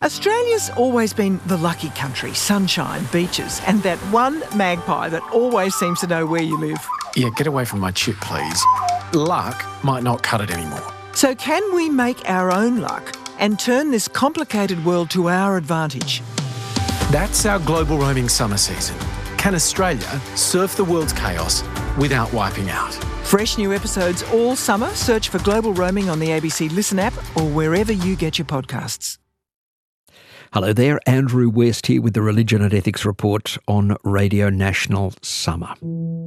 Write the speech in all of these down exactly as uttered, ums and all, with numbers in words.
Australia's always been the lucky country, sunshine, beaches, and that one magpie that always seems to know where you live. Yeah, get away from my chip, please. Luck might not cut it anymore. So can we make our own luck and turn this complicated world to our advantage? That's our global roaming summer season. Can Australia surf the world's chaos without wiping out? Fresh new episodes all summer. Search for Global Roaming on the A B C Listen app or wherever you get your podcasts. Hello there, Andrew West here with the Religion and Ethics Report on Radio National Summer.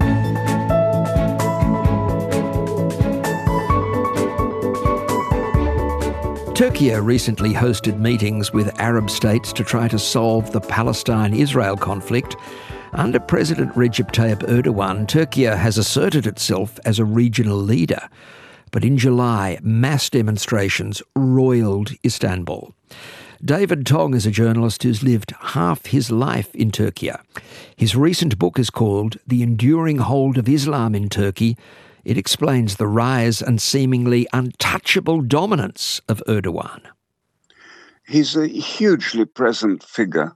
Turkey recently hosted meetings with Arab states to try to solve the Palestine-Israel conflict. Under President Recep Tayyip Erdogan, Turkey has asserted itself as a regional leader. But in July, mass demonstrations roiled Istanbul. David Tong is a journalist who's lived half his life in Turkey. His recent book is called The Enduring Hold of Islam in Turkey. It explains the rise and seemingly untouchable dominance of Erdogan. He's a hugely present figure.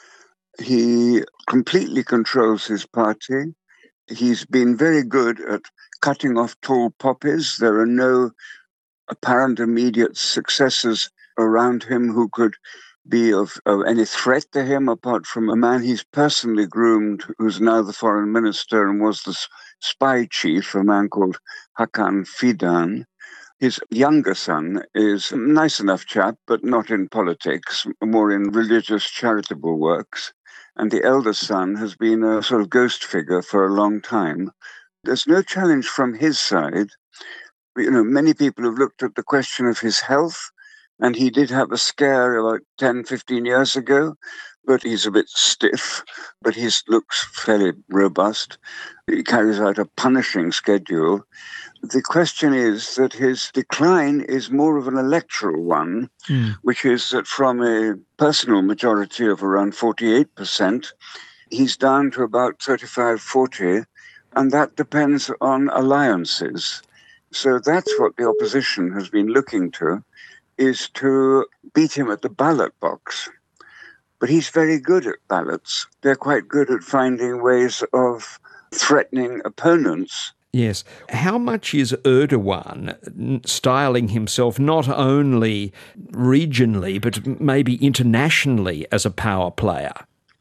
He completely controls his party. He's been very good at cutting off tall poppies. There are no apparent immediate successors around him who could be of, of any threat to him, apart from a man he's personally groomed, who's now the foreign minister and was the spy chief, a man called Hakan Fidan. His younger son is a nice enough chap, but not in politics, more in religious charitable works. And the elder son has been a sort of ghost figure for a long time. There's no challenge from his side. You know, many people have looked at the question of his health, and he did have a scare about ten, fifteen years ago, but he's a bit stiff, but he looks fairly robust. He carries out a punishing schedule. The question is that his decline is more of an electoral one, mm. which is that from a personal majority of around forty-eight percent, he's down to about thirty-five, forty, and that depends on alliances. So that's what the opposition has been looking to, is to beat him at the ballot box. But he's very good at ballots. They're quite good at finding ways of threatening opponents. Yes. How much is Erdogan styling himself not only regionally, but maybe internationally as a power player?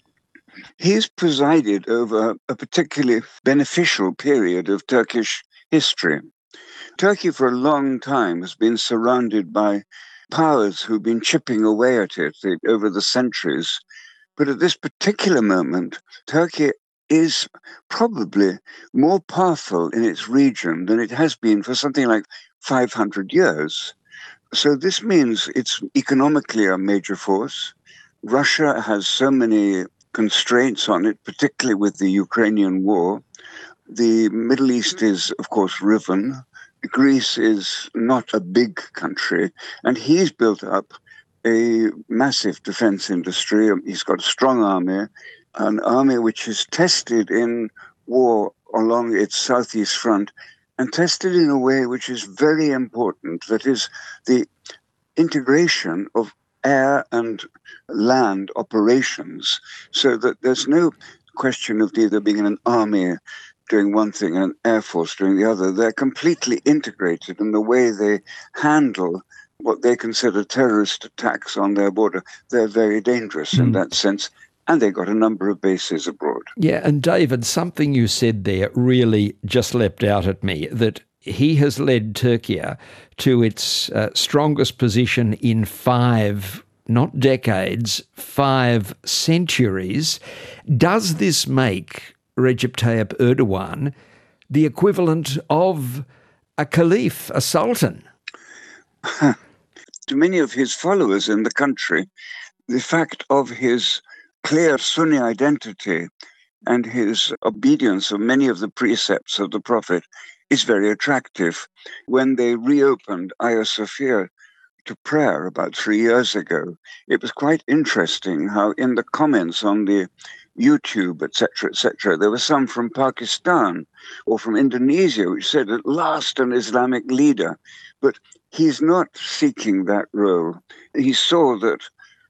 He's presided over a particularly beneficial period of Turkish history. Turkey for a long time has been surrounded by powers who've been chipping away at it over the centuries. But at this particular moment, Turkey is probably more powerful in its region than it has been for something like five hundred years. So this means it's economically a major force. Russia has so many constraints on it, particularly with the Ukrainian war. The Middle East is, of course, riven. Greece is not a big country, and he's built up a massive defense industry. He's got a strong army, an army which is tested in war along its southeast front, and tested in a way which is very important, that is the integration of air and land operations, so that there's no question of either being an army doing one thing and an air force doing the other. They're completely integrated in the way they handle what they consider terrorist attacks on their border. They're very dangerous mm. in that sense, and they've got a number of bases abroad. Yeah, and David, something you said there really just leapt out at me, that he has led Turkey to its uh, strongest position in five, not decades, five centuries. Does this make Recep Tayyip Erdogan the equivalent of a caliph, a sultan? To many of his followers in the country, the fact of his clear Sunni identity and his obedience of many of the precepts of the Prophet is very attractive. When they reopened Hagia Sophia to prayer about three years ago, it was quite interesting how in the comments on the YouTube, et cetera, et cetera, there were some from Pakistan or from Indonesia which said, at last an Islamic leader. But he's not seeking that role. He saw that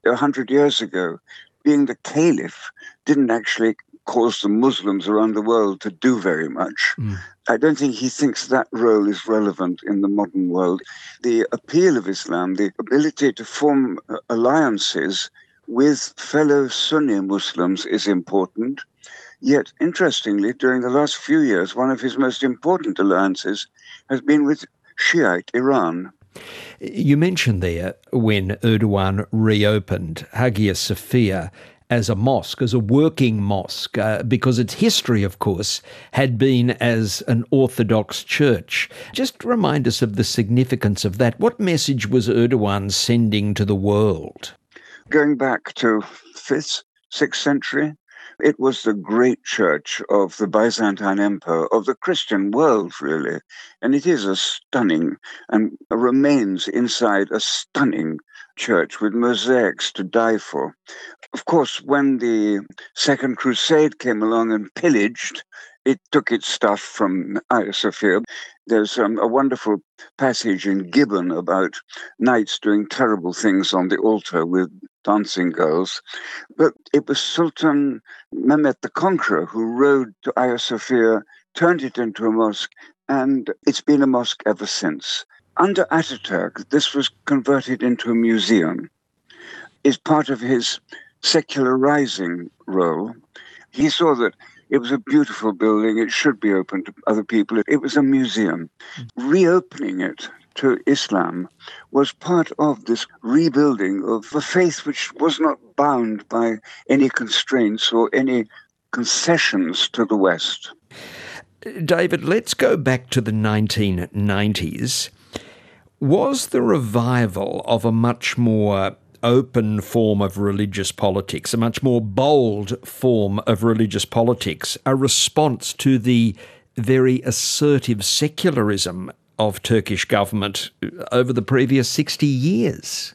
a hundred years ago, being the caliph didn't actually cause the Muslims around the world to do very much. Mm. I don't think he thinks that role is relevant in the modern world. The appeal of Islam, the ability to form alliances with fellow Sunni Muslims is important. Yet, interestingly, during the last few years, one of his most important alliances has been with Shiite Iran. You mentioned there when Erdogan reopened Hagia Sophia as a mosque, as a working mosque, uh, because its history, of course, had been as an Orthodox church. Just remind us of the significance of that. What message was Erdogan sending to the world? Going back to fifth, sixth century, it was the great church of the Byzantine Empire, of the Christian world, really. And it is a stunning, and remains inside a stunning church with mosaics to die for. Of course, when the Second Crusade came along and pillaged, it took its stuff from Hagia Sophia. There's um, a wonderful passage in Gibbon about knights doing terrible things on the altar with dancing girls. But it was Sultan Mehmed the Conqueror who rode to Hagia Sophia, turned it into a mosque, and it's been a mosque ever since. Under Ataturk, this was converted into a museum. It's part of his secularizing role. He saw that it was a beautiful building. It should be open to other people. It was a museum. Reopening it to Islam was part of this rebuilding of a faith which was not bound by any constraints or any concessions to the West. David, let's go back to the nineteen nineties. Was the revival of a much more open form of religious politics, a much more bold form of religious politics, a response to the very assertive secularism of Turkish government over the previous sixty years?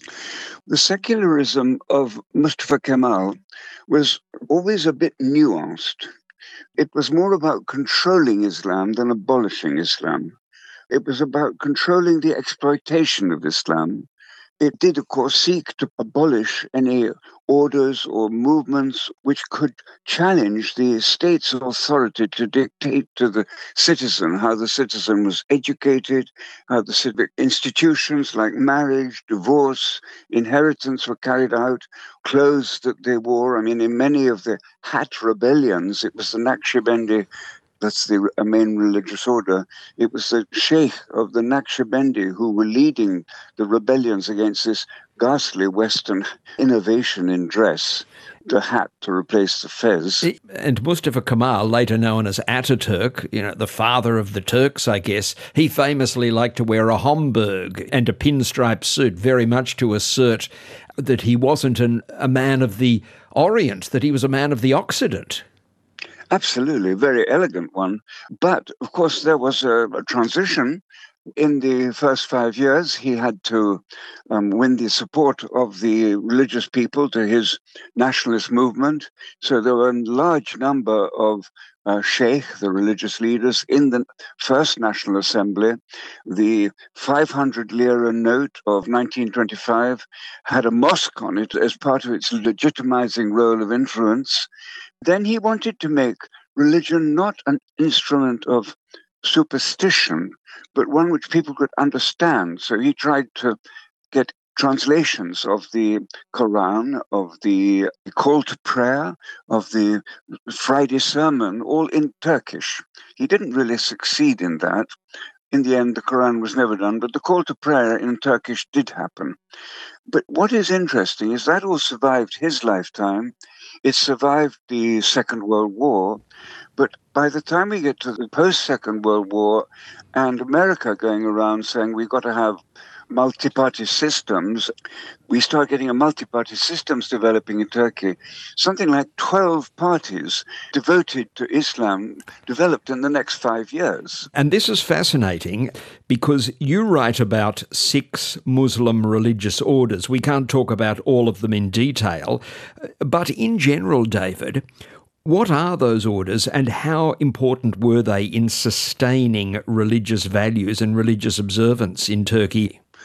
The secularism of Mustafa Kemal was always a bit nuanced. It was more about controlling Islam than abolishing Islam. It was about controlling the exploitation of Islam. It did, of course, seek to abolish any orders or movements which could challenge the state's authority to dictate to the citizen how the citizen was educated, how the civic institutions like marriage, divorce, inheritance were carried out, clothes that they wore. I mean, in many of the Hat rebellions, it was the Naqshbandi, that's the main religious order. It was the sheikh of the Naqshbandi who were leading the rebellions against this ghastly Western innovation in dress, the hat to replace the fez. And Mustafa Kemal, later known as Ataturk, you know, the father of the Turks, I guess, he famously liked to wear a Homburg and a pinstripe suit, very much to assert that he wasn't an, a man of the Orient, that he was a man of the Occident. Absolutely, a very elegant one. But, of course, there was a, a transition. In the first five years, he had to um, win the support of the religious people to his nationalist movement. So there were a large number of uh, sheikh, the religious leaders, in the first National Assembly. The five hundred lira note of nineteen twenty-five had a mosque on it as part of its legitimizing role of influence. Then he wanted to make religion not an instrument of superstition, but one which people could understand. So he tried to get translations of the Quran, of the call to prayer, of the Friday sermon, all in Turkish. He didn't really succeed in that. In the end, the Quran was never done, but the call to prayer in Turkish did happen. But what is interesting is that all survived his lifetime. It survived the Second World War. But by the time we get to the post-Second World War and America going around saying we've got to have multi-party systems, we start getting a multi-party systems developing in Turkey. Something like twelve parties devoted to Islam developed in the next five years. And this is fascinating because you write about six Muslim religious orders. We can't talk about all of them in detail, but in general, David, what are those orders and how important were they in sustaining religious values and religious observance in Turkey?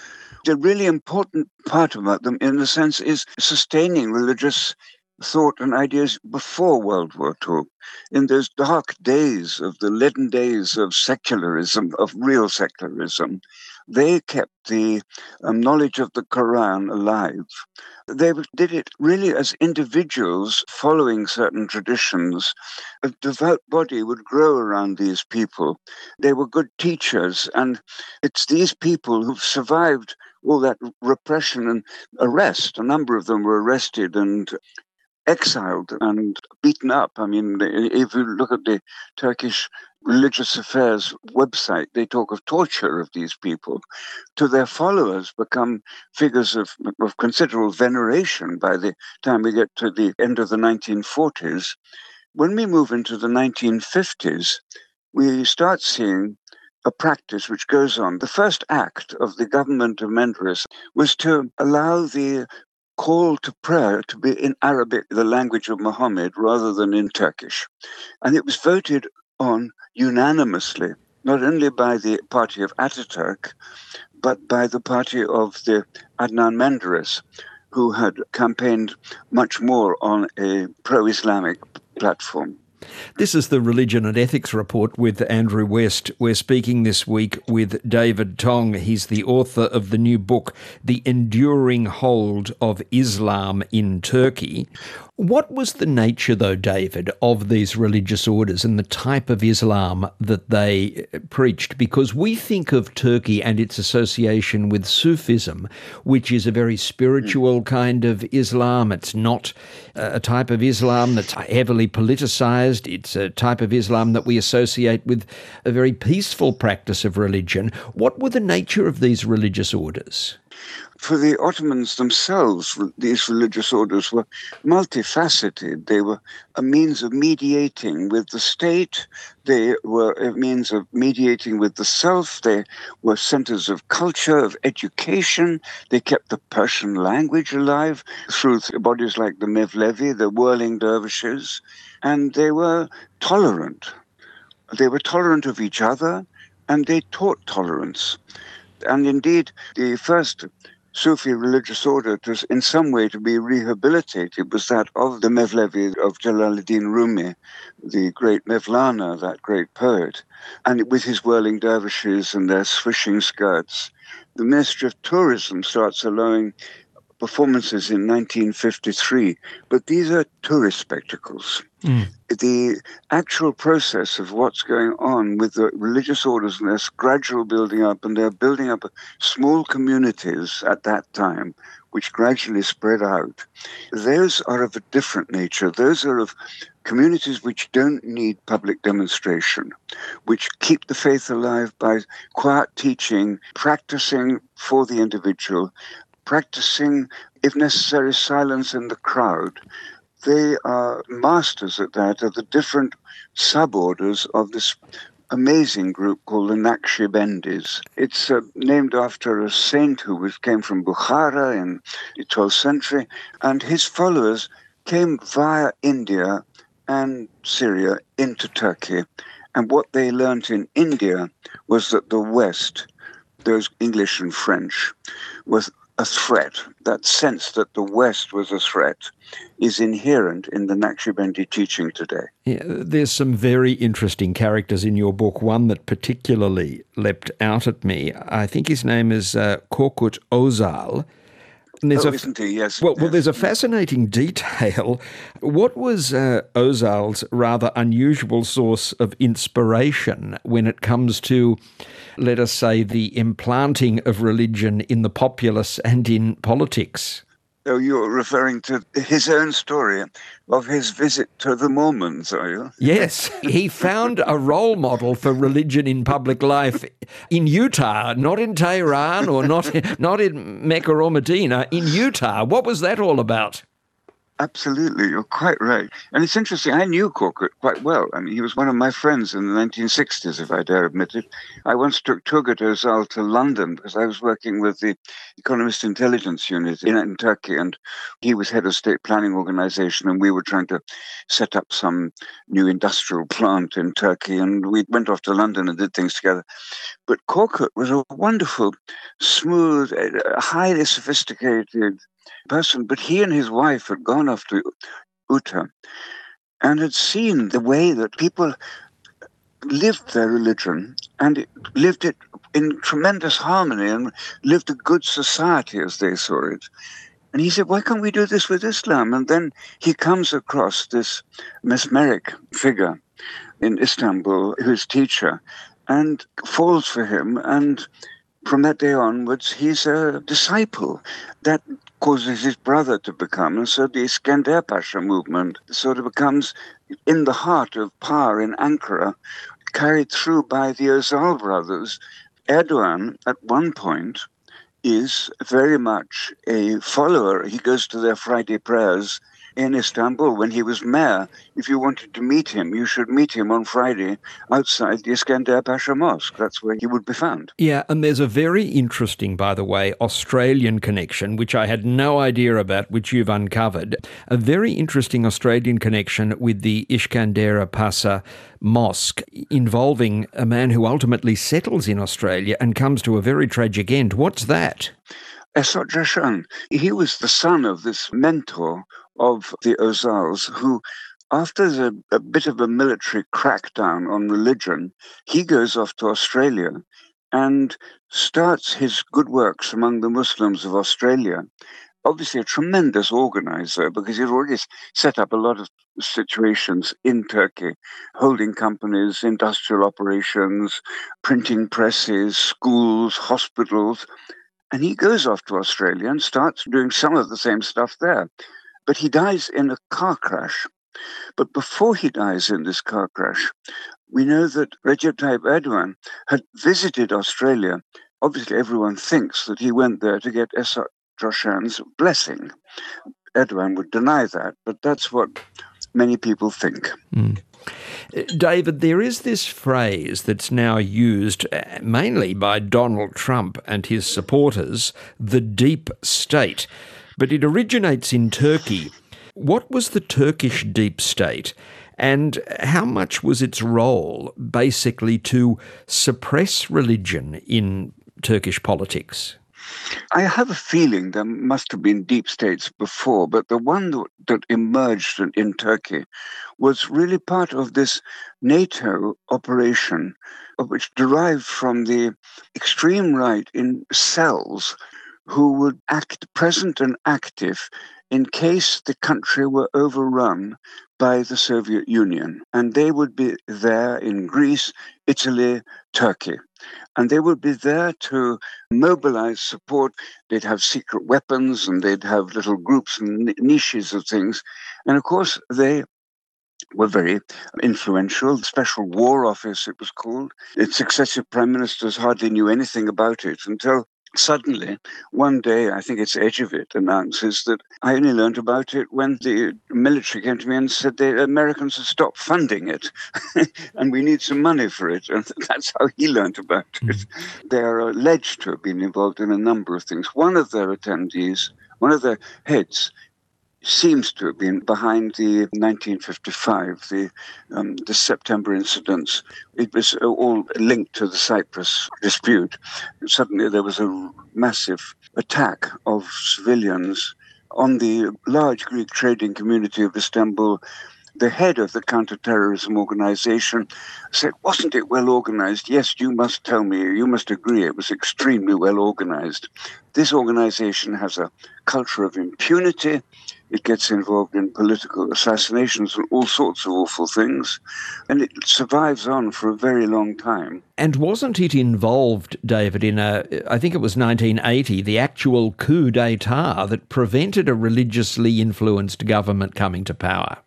the really important part about them, in a sense, is sustaining religious thought and ideas before World War Two. In those dark days of the leaden days of secularism, of real secularism, they kept the um, knowledge of the Quran alive. They did it really as individuals following certain traditions. A devout body would grow around these people. They were good teachers, and it's these people who've survived all that repression and arrest. A number of them were arrested and exiled and beaten up. I mean, if you look at the Turkish Religious Affairs website, they talk of torture of these people. To their followers become figures of, of considerable veneration by the time we get to the end of the nineteen forties. When we move into the nineteen fifties, we start seeing a practice which goes on. The first act of the government of Menderes was to allow the call to prayer to be in Arabic, the language of Muhammad, rather than in Turkish. And it was voted on unanimously, not only by the party of Ataturk, but by the party of the Adnan Menderes, who had campaigned much more on a pro-Islamic platform. This is the Religion and Ethics Report with Andrew West. We're speaking this week with David Tong. He's the author of the new book, The Enduring Hold of Islam in Turkey. What was the nature, though, David, of these religious orders and the type of Islam that they preached? Because we think of Turkey and its association with Sufism, which is a very spiritual kind of Islam. It's not a type of Islam that's heavily politicized. It's a type of Islam that we associate with a very peaceful practice of religion. What were the nature of these religious orders? For the Ottomans themselves, these religious orders were multifaceted. They were a means of mediating with the state. They were a means of mediating with the self. They were centers of culture, of education. They kept the Persian language alive through bodies like the Mevlevi, the whirling dervishes. And they were tolerant. They were tolerant of each other, and they taught tolerance. And indeed, the first Sufi religious order to, in some way, to be rehabilitated was that of the Mevlevi of Jalaluddin Rumi, the great Mevlana, that great poet, and with his whirling dervishes and their swishing skirts. The Ministry of Tourism starts allowing performances in nineteen fifty-three, but these are tourist spectacles. Mm. The actual process of what's going on with the religious orders and their gradual building up, and they're building up small communities at that time, which gradually spread out, those are of a different nature. Those are of communities which don't need public demonstration, which keep the faith alive by quiet teaching, practicing for the individual, practicing, if necessary, silence in the crowd. They are masters at that, of the different suborders of this amazing group called the Naqshbandis. It's uh, named after a saint who was, came from Bukhara in the twelfth century, and his followers came via India and Syria into Turkey. And what they learnt in India was that the West, those English and French, was a threat. That sense that the West was a threat is inherent in the Naqshbandi teaching today. Yeah, there's some very interesting characters in your book. One that particularly leapt out at me, I think his name is uh, Korkut Ozal. And there's oh, a, isn't he? Yes. Well, yes. well, there's a fascinating detail. What was uh, Ozal's rather unusual source of inspiration when it comes to, let us say, the implanting of religion in the populace and in politics? Oh, you're referring to his own story of his visit to the Mormons, are you? Yes. He found a role model for religion in public life in Utah, not in Tehran or not, not in Mecca or Medina, in Utah. What was that all about? Absolutely, you're quite right. And it's interesting, I knew Korkut quite well. I mean, he was one of my friends in the nineteen sixties, if I dare admit it. I once took Turgut Özal to London because I was working with the Economist Intelligence Unit in, in Turkey, and he was head of state planning organization, and we were trying to set up some new industrial plant in Turkey, and we went off to London and did things together. But Korkut was a wonderful, smooth, highly sophisticated person, but he and his wife had gone off to Utah and had seen the way that people lived their religion and lived it in tremendous harmony and lived a good society as they saw it. And he said, why can't we do this with Islam? And then he comes across this mesmeric figure in Istanbul, who's teacher, and falls for him. And from that day onwards, he's a disciple. That causes his brother to become, and so the Iskender Pasha movement sort of becomes in the heart of power in Ankara, carried through by the Özal brothers. Erdogan, at one point, is very much a follower. He goes to their Friday prayers in Istanbul when he was mayor. If you wanted to meet him, you should meet him on Friday outside the Iskender Pasha Mosque. That's where he would be found. Yeah, and there's a very interesting, by the way, Australian connection, which I had no idea about, which you've uncovered. A very interesting Australian connection with the Iskender Pasha Mosque, involving a man who ultimately settles in Australia and comes to a very tragic end. What's that? Esat Jashan. He was the son of this mentor of the Özals, who, after the, a bit of a military crackdown on religion, he goes off to Australia and starts his good works among the Muslims of Australia. Obviously a tremendous organizer, because he'd already set up a lot of situations in Turkey, holding companies, industrial operations, printing presses, schools, hospitals. And he goes off to Australia and starts doing some of the same stuff there. But he dies in a car crash. But before he dies in this car crash, we know that Recep Tayyip Erdogan had visited Australia. Obviously, everyone thinks that he went there to get Esat Jashan's blessing. Erdogan would deny that, but that's what many people think. Mm. David, there is this phrase that's now used mainly by Donald Trump and his supporters, the deep state. But it originates in Turkey. What was the Turkish deep state, and how much was its role basically to suppress religion in Turkish politics? I have a feeling there must have been deep states before, but the one that, that emerged in, in Turkey was really part of this NATO operation, which derived from the extreme right in cells who would act present and active in case the country were overrun by the Soviet Union. And they would be there in Greece, Italy, Turkey. And they would be there to mobilize support. They'd have secret weapons and they'd have little groups and niches of things. And of course, they were very influential. The Special War Office, it was called. Its successive prime ministers hardly knew anything about it until suddenly, one day, I think it's Ecevit announces that I only learned about it when the military came to me and said the Americans had stopped funding it and we need some money for it. And that's how he learned about it. Mm. They are alleged to have been involved in a number of things. One of their attendees, one of their heads, seems to have been behind the nineteen fifty-five, the um, the September incidents. It was all linked to the Cyprus dispute. Suddenly there was a massive attack of civilians on the large Greek trading community of Istanbul. The head of the counterterrorism organization said, wasn't it well organized? Yes, you must tell me, you must agree, it was extremely well organized. This organization has a culture of impunity. It gets involved in political assassinations and all sorts of awful things. And it survives on for a very long time. And wasn't it involved, David, in a, I think it was nineteen eighty, the actual coup d'etat that prevented a religiously influenced government coming to power?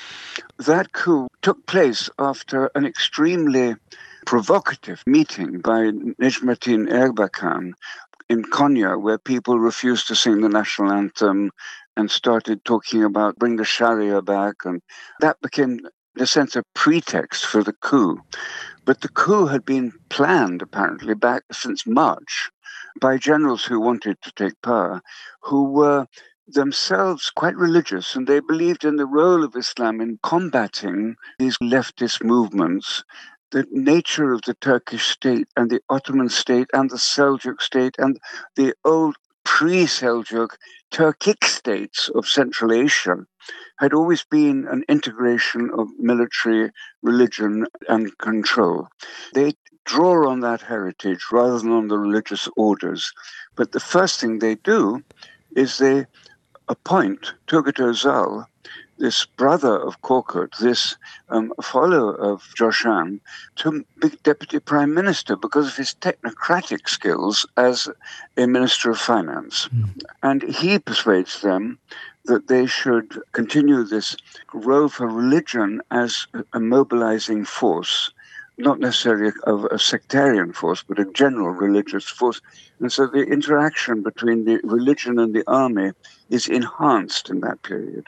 That coup took place after an extremely provocative meeting by Necmettin Erbakan in Konya, where people refused to sing the national anthem and started talking about bring the Sharia back, and that became, in a sense, a pretext for the coup. But the coup had been planned, apparently, back since March by generals who wanted to take power, who were themselves quite religious, and they believed in the role of Islam in combating these leftist movements. The nature of the Turkish state and the Ottoman state and the Seljuk state and the old pre-Seljuk Turkic states of Central Asia had always been an integration of military, religion, and control. They draw on that heritage rather than on the religious orders. But the first thing they do is they appoint Turgut Özal, this brother of Korkut, this um, follower of Joshan, to be deputy prime minister because of his technocratic skills as a minister of finance. Mm. And he persuades them that they should continue this role for religion as a mobilizing force, not necessarily of a sectarian force, but a general religious force. And so the interaction between the religion and the army is enhanced in that period.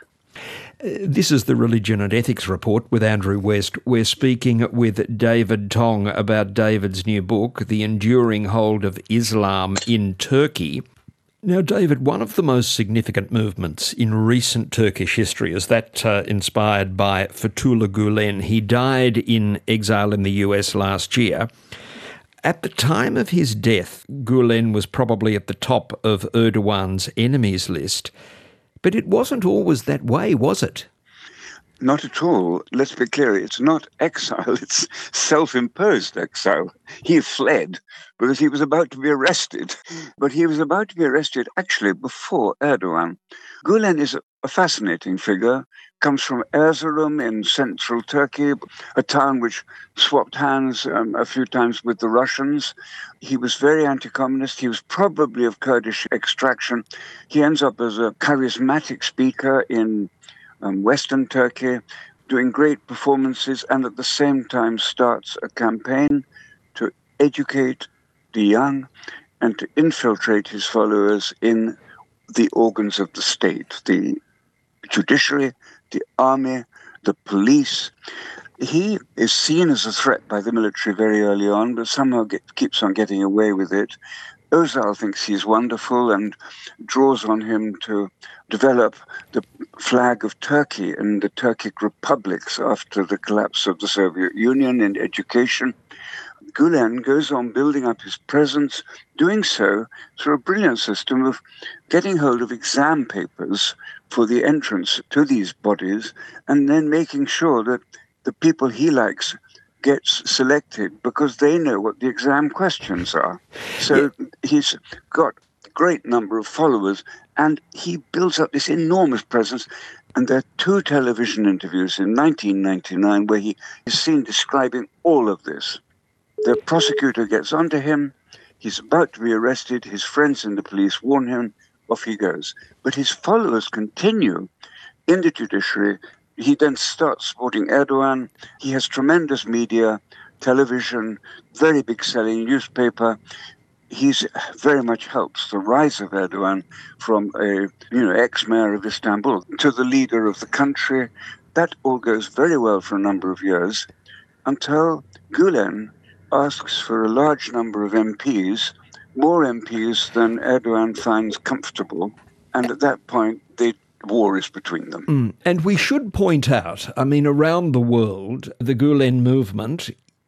This is the Religion and Ethics Report with Andrew West. We're speaking with David Tong about David's new book, The Enduring Hold of Islam in Turkey. Now, David, one of the most significant movements in recent Turkish history is that uh, inspired by Fethullah Gulen. He died in exile in the U S last year. At the time of his death, Gulen was probably at the top of Erdogan's enemies list. But it wasn't always that way, was it? Not at all. Let's be clear. It's not exile. It's self-imposed exile. He fled because he was about to be arrested. But he was about to be arrested actually before Erdogan. Gulen is a fascinating figure. Comes from Erzurum in central Turkey, a town which swapped hands um, a few times with the Russians. He was very anti-communist. He was probably of Kurdish extraction. He ends up as a charismatic speaker in um, Western Turkey, doing great performances, and at the same time starts a campaign to educate the young and to infiltrate his followers in the organs of the state, the judiciary, the army, the police. He is seen as a threat by the military very early on, but somehow get, keeps on getting away with it. Özal thinks he's wonderful and draws on him to develop the flag of Turkey and the Turkic republics after the collapse of the Soviet Union in education. Gulen goes on building up his presence, doing so through a brilliant system of getting hold of exam papers for the entrance to these bodies and then making sure that the people he likes gets selected because they know what the exam questions are. So yeah. He's got a great number of followers and he builds up this enormous presence. And there are two television interviews in nineteen ninety-nine where he is seen describing all of this. The prosecutor gets onto him. He's about to be arrested. His friends in the police warn him. Off he goes. But his followers continue in the judiciary. He then starts supporting Erdogan. He has tremendous media, television, very big selling newspaper. He's very much helps the rise of Erdogan from a you know ex-mayor of Istanbul to the leader of the country. That all goes very well for a number of years until Gulen asks for a large number of M Ps, more M Ps than Erdogan finds comfortable. And at that point, the war is between them. Mm. And we should point out, I mean, around the world, the Gulen movement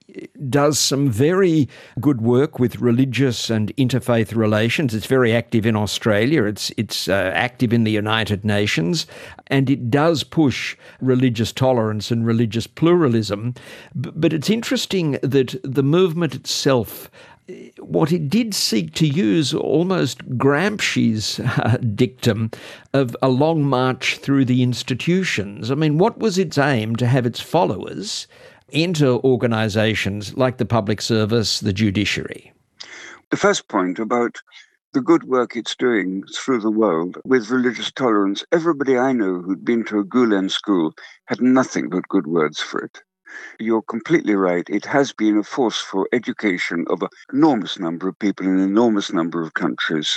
does some very good work with religious and interfaith relations. It's very active in Australia. It's it's uh, active in the United Nations, and it does push religious tolerance and religious pluralism. B- but it's interesting that the movement itself, what it did seek to use almost Gramsci's uh, dictum of a long march through the institutions. I mean, what was its aim? To have its followers enter organisations like the public service, the judiciary? The first point about the good work it's doing through the world with religious tolerance, everybody I know who'd been to a Gulen school had nothing but good words for it. You're completely right. It has been a force for education of an enormous number of people in an enormous number of countries.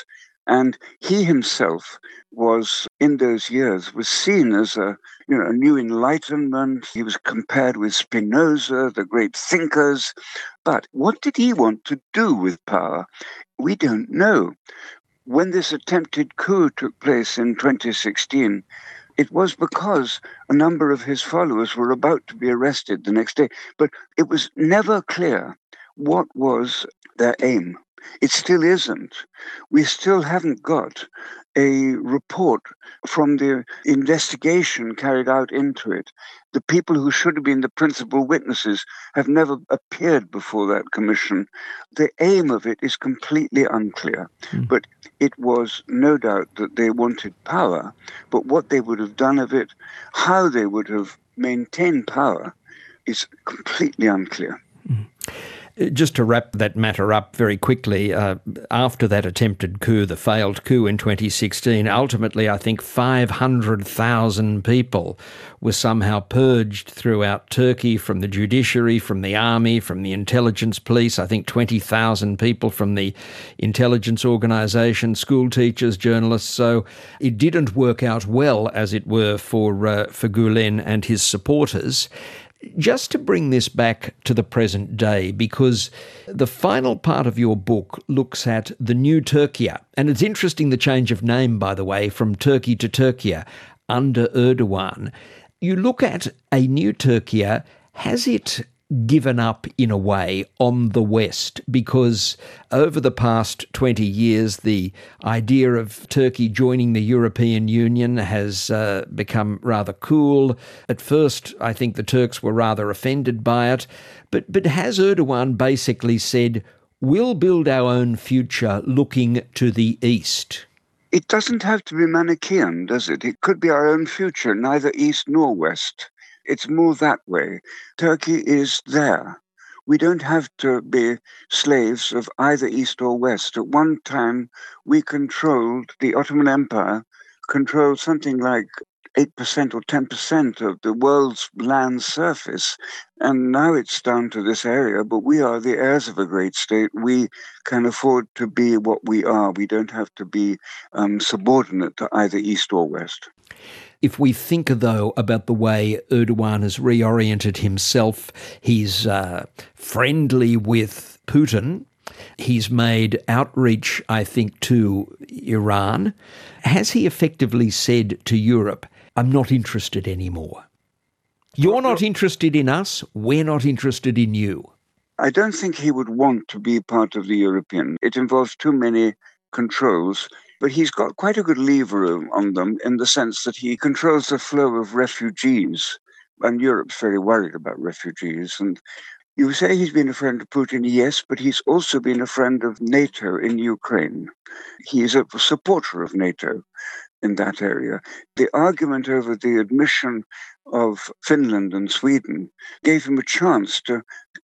And he himself was, in those years, was seen as a, you know, a new enlightenment. He was compared with Spinoza, the great thinkers. But what did he want to do with power? We don't know. When this attempted coup took place in twenty sixteen, it was because a number of his followers were about to be arrested the next day. But it was never clear what was their aim. It still isn't. We still haven't got a report from the investigation carried out into it. The people who should have been the principal witnesses have never appeared before that commission. The aim of it is completely unclear. Mm. But it was no doubt that they wanted power, but what they would have done of it, how they would have maintained power, is completely unclear. Mm. Just to wrap that matter up very quickly, uh, after that attempted coup, the failed coup in twenty sixteen, ultimately I think five hundred thousand people were somehow purged throughout Turkey from the judiciary, from the army, from the intelligence police. I think twenty thousand people from the intelligence organisation, school teachers, journalists. So it didn't work out well, as it were, for, uh, for Gulen and his supporters. Just to bring this back to the present day, because the final part of your book looks at the new Turkey. And it's interesting, the change of name, by the way, from Turkey to Turkey under Erdogan. You look at a new Turkey. Has it given up in a way on the West? Because over the past twenty years, the idea of Turkey joining the European Union has uh, become rather cool. At first, I think the Turks were rather offended by it. But, but has Erdogan basically said, we'll build our own future looking to the East? It doesn't have to be Manichaean, does it? It could be our own future, neither East nor West. It's more that way. Turkey is there. We don't have to be slaves of either East or West. At one time, we controlled, the Ottoman Empire controlled something like eight percent or ten percent of the world's land surface. And now it's down to this area, but we are the heirs of a great state. We can afford to be what we are. We don't have to be um, subordinate to either East or West. If we think, though, about the way Erdogan has reoriented himself, he's uh, friendly with Putin. He's made outreach, I think, to Iran. Has he effectively said to Europe, I'm not interested anymore? You're not interested in us, we're not interested in you. I don't think he would want to be part of the European. It involves too many controls. But he's got quite a good lever on them in the sense that he controls the flow of refugees. And Europe's very worried about refugees. And you say he's been a friend of Putin, yes, but he's also been a friend of NATO in Ukraine. He is a supporter of NATO in that area. The argument over the admission of Finland and Sweden gave him a chance to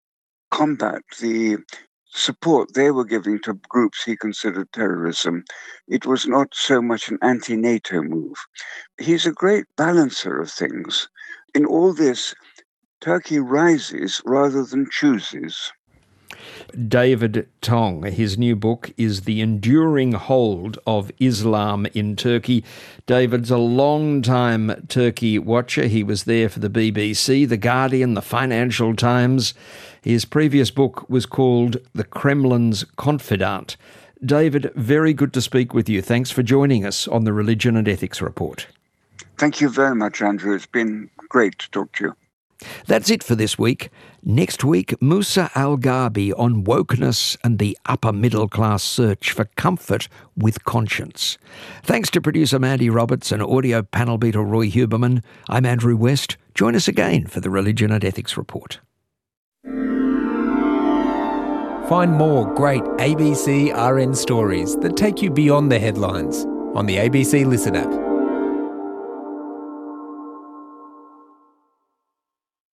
combat the support they were giving to groups he considered terrorism. It was not so much an anti-NATO move. He's a great balancer of things. In all this, Turkey rises rather than chooses. David Tong, his new book is The Enduring Hold of Islam in Turkey. David's a long-time Turkey watcher. He was there for the B B C, The Guardian, The Financial Times. His previous book was called The Kremlin's Confidant. David, very good to speak with you. Thanks for joining us on the Religion and Ethics Report. Thank you very much, Andrew. It's been great to talk to you. That's it for this week. Next week, Musa Al-Gharbi on wokeness and the upper middle class search for comfort with conscience. Thanks to producer Mandy Roberts and audio panel beater Roy Huberman. I'm Andrew West. Join us again for the Religion and Ethics Report. Find more great A B C R N stories that take you beyond the headlines on the A B C Listen app.